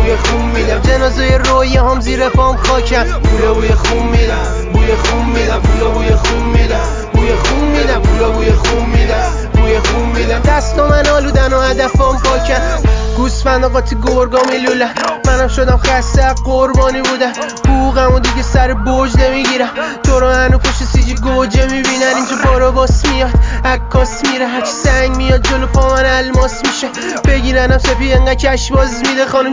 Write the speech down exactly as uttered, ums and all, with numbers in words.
بوی خون میدم. جنازه رویه هم زیر پام خاکن، پولا بوی خون میدم، بوی خون میدم، پولا بوی خون میدم، بوی خون میدم، پولا بوی خون میدم، بوی خون میدم. دست من آلودن و هدفم پاکن، گوسفند قاطی گرگا میلولن. منم شدم خسته قربانی بودم، حقوقم و دیگه سر برج نمیگیرم. تو رو هنو پشت سیجی گوجه میبینن، اینجا بارا باس میاد عکاس میره، هرچی سنگ میاد جلو پا من الماس میشه. بگیرنم سپی انقدر کش باز میده، خانم